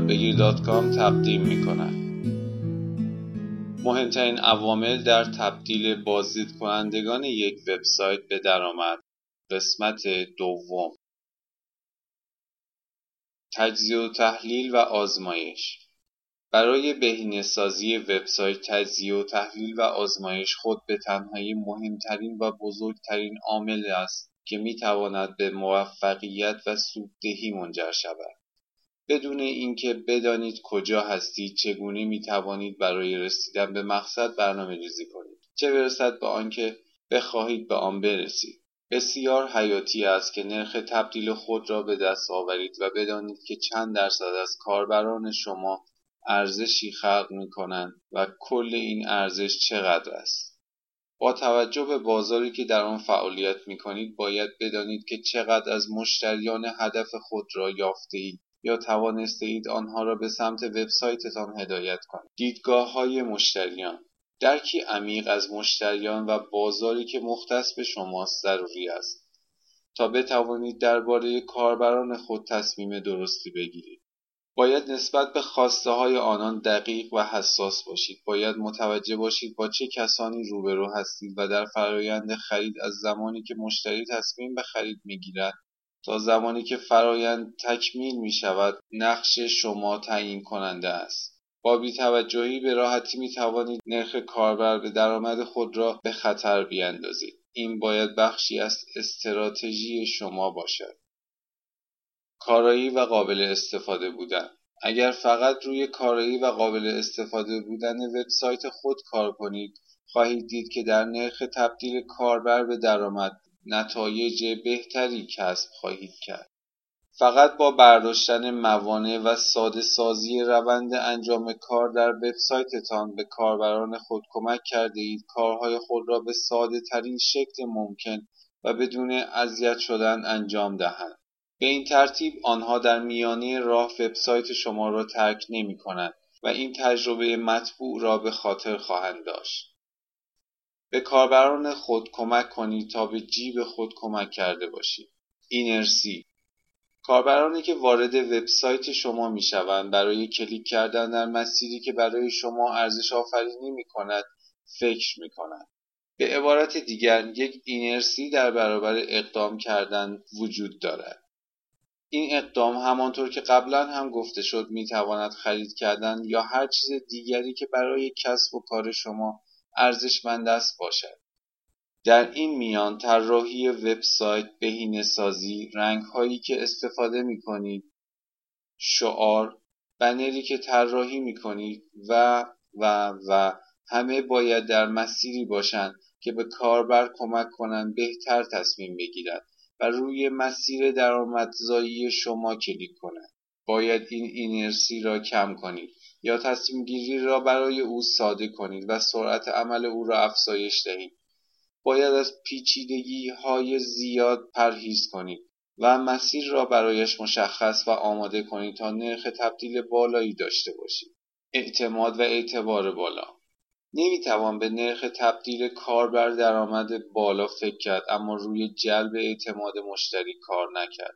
یادبگیر.com تقدیم می‌کند. مهمترین عوامل در تبدیل بازدید کنندگان یک وبسایت به درآمد. قسمت دوم. تجزیه و تحلیل و آزمایش. برای بهینه‌سازی وبسایت، تجزیه و تحلیل و آزمایش خود به تنهایی مهمترین و بزرگترین عامل است که می‌تواند به موفقیت و سوددهی منجر شود. بدون اینکه بدانید کجا هستید، چگونه می‌توانید برای رسیدن به مقصد برنامه‌ریزی کنید، چه برسد به آنکه بخواهید به آن برسید. بسیار حیاتی است که نرخ تبدیل خود را به دست آورید و بدانید که چند درصد از کاربران شما ارزشی خلق می‌کنند و کل این ارزش چقدر است. با توجه به بازاری که در آن فعالیت می‌کنید، باید بدانید که چقدر از مشتریان هدف خود را یافته‌اید یا توانسته اید آنها را به سمت وبسایتتان هدایت کنید. دیدگاه‌های مشتریان. درکی عمیق از مشتریان و بازاری که مختص به شماست ضروری است تا بتوانید درباره کاربران خود تصمیم درستی بگیرید. باید نسبت به خواسته‌های آنان دقیق و حساس باشید. باید متوجه باشید با چه کسانی روبرو هستید و در فرایند خرید از زمانی که مشتری تصمیم به خرید می‌گیرد تا زمانی که فرایند تکمیل می‌شود نقش شما تعیین کننده است. با بی‌توجهی به راحتی می‌توانید نرخ کاربر به درآمد خود را به خطر بیاندازید. این باید بخشی از استراتژی شما باشد. کارایی و قابل استفاده بودن. اگر فقط روی کارایی و قابل استفاده بودن وبسایت خود کار کنید، خواهید دید که در نرخ تبدیل کاربر به درآمد نتایج بهتری کسب خواهید کرد. فقط با برداشتن موانع و ساده سازی روند انجام کار در وبسایتتان به کاربران خود کمک کرده اید کارهای خود را به ساده ترین شکل ممکن و بدون اذیت شدن انجام دهند. به این ترتیب آنها در میانه راه وبسایت شما را ترک نمی کنند و این تجربه مطبوع را به خاطر خواهند داشت. به کاربران خود کمک کنید تا به جیب خود کمک کرده باشید. اینرسی. کاربرانی که وارد وبسایت شما می شوند برای کلیک کردن در مسیری که برای شما ارزش آفرینی می کند فکر می کنند. به عبارت دیگر یک اینرسی در برابر اقدام کردن وجود دارد. این اقدام همانطور که قبلا هم گفته شد می تواند خرید کردن یا هر چیز دیگری که برای کسب و کار شما ارزشمند است باشد. در این میان طراحی وبسایت، بهینه‌سازی، رنگ‌هایی که استفاده می‌کنید، شعار، بنری که طراحی می‌کنید و همه باید در مسیری باشند که به کاربر کمک کنند بهتر تصمیم بگیرد و روی مسیر درآمدزایی شما کلیک کند. باید این اینرسی را کم کنید یا تصمیم گیری را برای او ساده کنید و سرعت عمل او را افزایش دهید. باید از پیچیدگی‌های زیاد پرهیز کنید و مسیر را برایش مشخص و آماده کنید تا نرخ تبدیل بالایی داشته باشید. اعتماد و اعتبار بالا. نمیتوان به نرخ تبدیل کاربر درآمد بالا فکر کرد اما روی جلب اعتماد مشتری کار نکرد.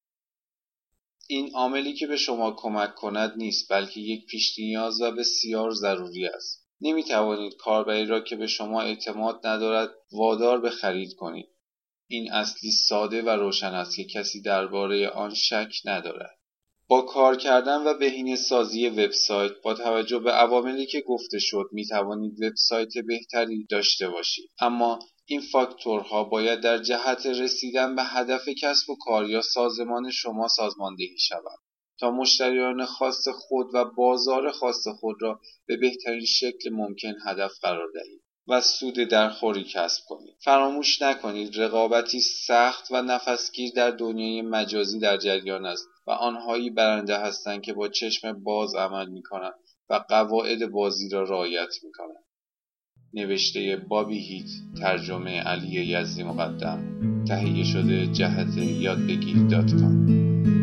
این عاملی که به شما کمک کند نیست بلکه یک پیش نیاز و بسیار ضروری است. نمیتوانید کاربری را که به شما اعتماد ندارد وادار به خرید کنید. این اصلی ساده و روشن است که کسی درباره آن شک ندارد. با کار کردن و بهینه‌سازی وبسایت با توجه به عواملی که گفته شد میتوانید وبسایت بهتری داشته باشید. اما این فاکتورها باید در جهت رسیدن به هدف کسب و کار یا سازمان شما سازماندهی شوند تا مشتریان خاص خود و بازار خاص خود را به بهترین شکل ممکن هدف قرار دهید و سود درخوری کسب کنید. فراموش نکنید رقابتی سخت و نفسگیر در دنیای مجازی در جریان است و آنهایی برنده هستند که با چشم باز عمل می‌کنند و قواعد بازی را رعایت می‌کنند. نوشته بابی هیت، ترجمه علی یزدی مقدم، تهیه شده جهت یادبگیر.com